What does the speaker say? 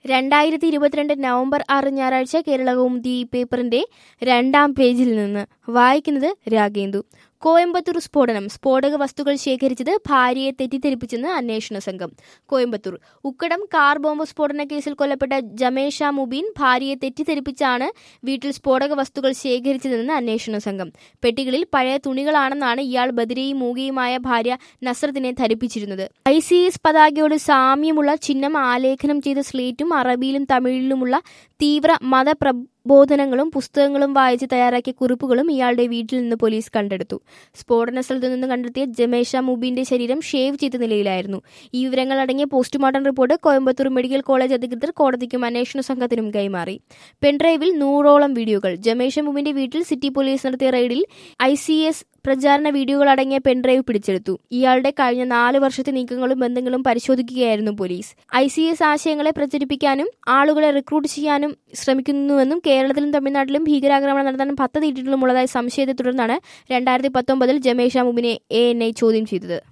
2022 November 6 ഞായറാഴ്ച കേരളകൗമുദി പേപ്പറിന്റെ 2-ാം പേജിൽ നിന്ന് വായിക്കുന്നത് രാഗേന്ദു. കോയമ്പത്തൂർ സ്ഫോടനം. സ്ഫോടക വസ്തുക്കൾ ശേഖരിച്ചത് ഭാര്യയെ തെറ്റിദ്ധരിപ്പിച്ചെന്ന് അന്വേഷണ സംഘം. കോയമ്പത്തൂർ ഉക്കടം കാർ ബോംബ് സ്ഫോടന കേസിൽ കൊല്ലപ്പെട്ട ജമേഷ മുബീൻ ഭാര്യയെ തെറ്റിദ്ധരിപ്പിച്ചാണ് വീട്ടിൽ സ്ഫോടക വസ്തുക്കൾ ശേഖരിച്ചതെന്ന് അന്വേഷണ സംഘം. പെട്ടികളിൽ പഴയ തുണികളാണെന്നാണ് ഇയാൾ ബദിരയും മൂകയുമായ ഭാര്യ നസ്രത്തിനെ ധരിപ്പിച്ചിരുന്നത്. ICS പതാകയോട് സാമ്യമുള്ള ചിഹ്നം ആലേഖനം ചെയ്ത സ്ലേറ്റും അറബിയിലും തമിഴിലുമുള്ള തീവ്ര മതപ്രബോധനങ്ങളും പുസ്തകങ്ങളും വായിച്ച് തയ്യാറാക്കിയ കുറിപ്പുകളും ഇയാളുടെ വീട്ടിൽ നിന്ന് പോലീസ് കണ്ടെടുത്തു. സ്ഫോടന സ്ഥലത്തു നിന്ന് കണ്ടെത്തിയ ജമേഷ മുബീന്റെ ശരീരം ഷേവ് ചെയ്ത നിലയിലായിരുന്നു. ഈ വിവരങ്ങൾ അടങ്ങിയ postmortem report Coimbatore medical college അധികൃതർ കോടതിക്കും അന്വേഷണ സംഘത്തിനും കൈമാറി. പെൻഡ്രൈവിൽ 100ഓളം വീഡിയോകൾ. ജമേഷ മുബീന്റെ വീട്ടിൽ സിറ്റി പോലീസ് നടത്തിയ റെയ്ഡിൽ ICS പ്രചാരണ വീഡിയോകൾ അടങ്ങിയ പെൻഡ്രൈവ് പിടിച്ചെടുത്തു. ഇയാളുടെ കഴിഞ്ഞ 4 വർഷത്തെ നീക്കങ്ങളും ബന്ധങ്ങളും പരിശോധിക്കുകയായിരുന്നു പോലീസ്. ICS ആശയങ്ങളെ പ്രചരിപ്പിക്കാനും ആളുകളെ റിക്രൂട്ട് ചെയ്യാനും ശ്രമിക്കുന്നുവെന്നും കേരളത്തിലും തമിഴ്നാട്ടിലും ഭീകരാക്രമണം നടത്താൻ പദ്ധതിയിട്ടുള്ളതായി സംശയത്തെ തുടർന്നാണ് 2019 ജമേഷ മുബീനെ ANI ചോദ്യം ചെയ്തത്.